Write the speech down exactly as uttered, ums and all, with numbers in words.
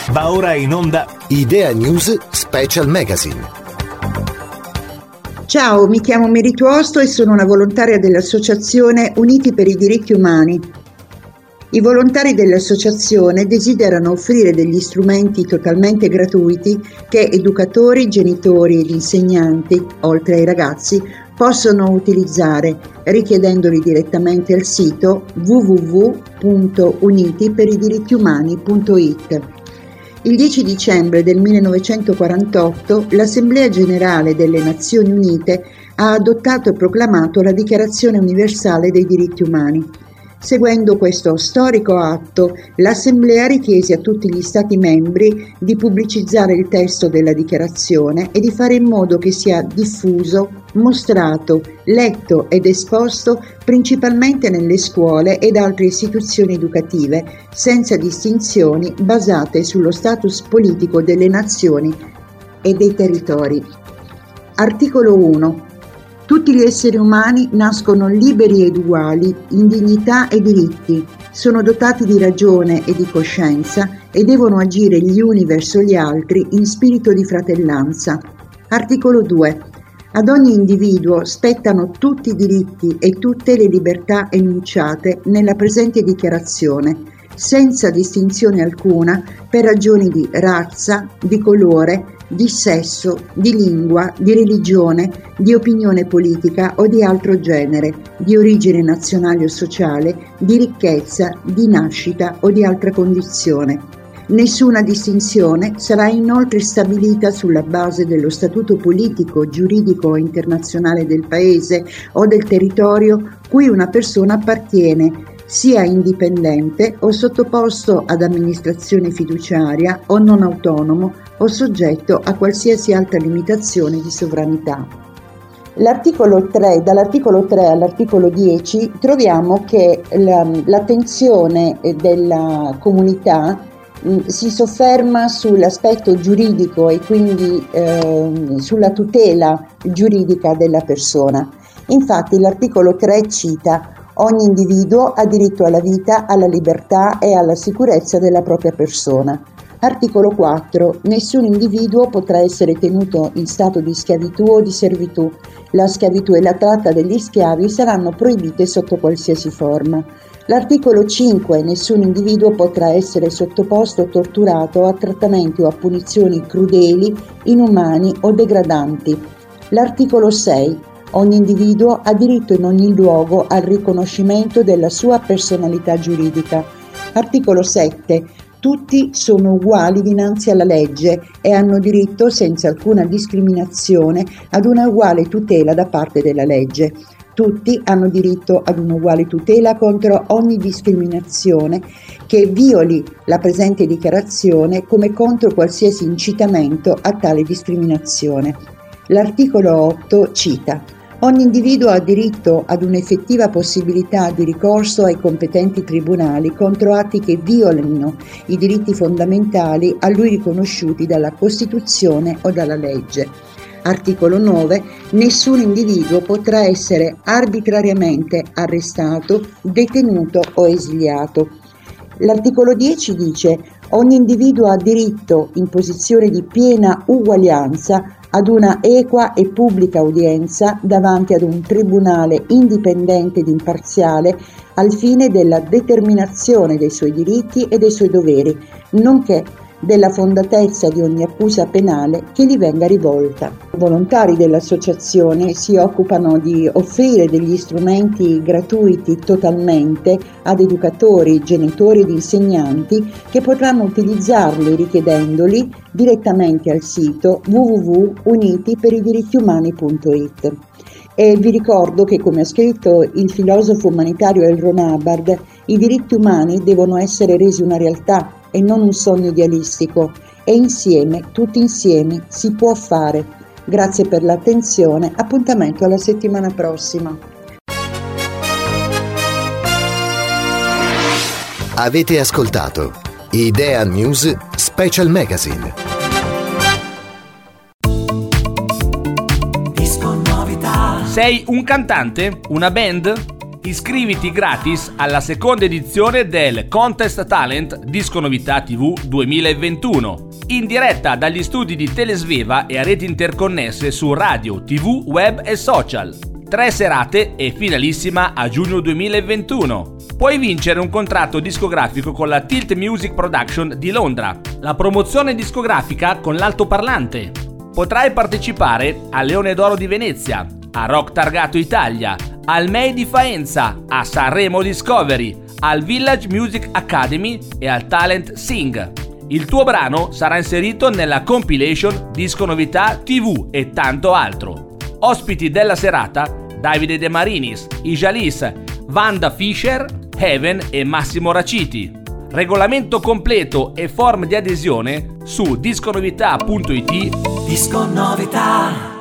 Va ora in onda Idea News Special Magazine. Ciao, mi chiamo Mary Tuosto e sono una volontaria dell'associazione Uniti per i diritti umani. I volontari dell'associazione desiderano offrire degli strumenti totalmente gratuiti che educatori, genitori ed insegnanti, oltre ai ragazzi, possono utilizzare richiedendoli direttamente al sito w w w punto uniti per i diritti umani punto i t. Il dieci dicembre del millenovecentoquarantotto l'Assemblea Generale delle Nazioni Unite ha adottato e proclamato la Dichiarazione Universale dei Diritti Umani. Seguendo questo storico atto, l'Assemblea richiese a tutti gli Stati membri di pubblicizzare il testo della dichiarazione e di fare in modo che sia diffuso, mostrato, letto ed esposto principalmente nelle scuole ed altre istituzioni educative, senza distinzioni basate sullo status politico delle nazioni e dei territori. Articolo uno. Tutti gli esseri umani nascono liberi ed uguali in dignità e diritti, sono dotati di ragione e di coscienza e devono agire gli uni verso gli altri in spirito di fratellanza. Articolo due. Ad ogni individuo spettano tutti i diritti e tutte le libertà enunciate nella presente dichiarazione, senza distinzione alcuna per ragioni di razza, di colore, di sesso, di lingua, di religione, di opinione politica o di altro genere, di origine nazionale o sociale, di ricchezza, di nascita o di altra condizione. Nessuna distinzione sarà inoltre stabilita sulla base dello statuto politico, giuridico o internazionale del paese o del territorio cui una persona appartiene, sia indipendente o sottoposto ad amministrazione fiduciaria o non autonomo o soggetto a qualsiasi altra limitazione di sovranità. L'articolo tre, dall'articolo tre all'articolo dieci troviamo che la, l'attenzione della comunità mh, si sofferma sull'aspetto giuridico e quindi eh, sulla tutela giuridica della persona. Infatti l'articolo tre cita: ogni individuo ha diritto alla vita, alla libertà e alla sicurezza della propria persona. Articolo quattro. Nessun individuo potrà essere tenuto in stato di schiavitù o di servitù. La schiavitù e la tratta degli schiavi saranno proibite sotto qualsiasi forma. L'articolo cinque. Nessun individuo potrà essere sottoposto o torturato a trattamenti o a punizioni crudeli, inumani o degradanti. L'articolo sei. Ogni individuo ha diritto in ogni luogo al riconoscimento della sua personalità giuridica. Articolo sette. Tutti sono uguali dinanzi alla legge e hanno diritto, senza alcuna discriminazione, ad una uguale tutela da parte della legge. Tutti hanno diritto ad un'uguale tutela contro ogni discriminazione che violi la presente dichiarazione, come contro qualsiasi incitamento a tale discriminazione. L'articolo otto cita: ogni individuo ha diritto ad un'effettiva possibilità di ricorso ai competenti tribunali contro atti che violino i diritti fondamentali a lui riconosciuti dalla Costituzione o dalla legge. Articolo nove. Nessun individuo potrà essere arbitrariamente arrestato, detenuto o esiliato. L'articolo dieci dice: ogni individuo ha diritto, in posizione di piena uguaglianza, ad una equa e pubblica udienza davanti ad un tribunale indipendente ed imparziale al fine della determinazione dei suoi diritti e dei suoi doveri, nonché della fondatezza di ogni accusa penale che gli venga rivolta. I volontari dell'associazione si occupano di offrire degli strumenti gratuiti totalmente ad educatori, genitori ed insegnanti che potranno utilizzarli richiedendoli direttamente al sito w w w punto uniti per i diritti umani punto i t. E vi ricordo che, come ha scritto il filosofo umanitario L. Ron Hubbard, i diritti umani devono essere resi una realtà e non un sogno idealistico, e insieme, tutti insieme, si può fare. Grazie per l'attenzione, appuntamento alla settimana prossima. Avete ascoltato Idea News Special Magazine. Sei un cantante? Una band? Iscriviti gratis alla seconda edizione del Contest Talent Disco Novità tivù duemilaventuno, in diretta dagli studi di Telesveva e a reti interconnesse su radio, tivù, web e social. Tre serate e finalissima a giugno duemilaventuno. Puoi vincere un contratto discografico con la Tilt Music Production di Londra, la promozione discografica con l'altoparlante. Potrai partecipare al Leone d'Oro di Venezia, a Rock Targato Italia, al M E I di Faenza, a Sanremo Discovery, al Village Music Academy e al Talent Sing. Il tuo brano sarà inserito nella compilation Disco Novità tivù e tanto altro. Ospiti della serata: Davide De Marinis, Ijalis, Wanda Fischer, Heaven e Massimo Raciti. Regolamento completo e form di adesione su disconovità punto it. Disco Novità.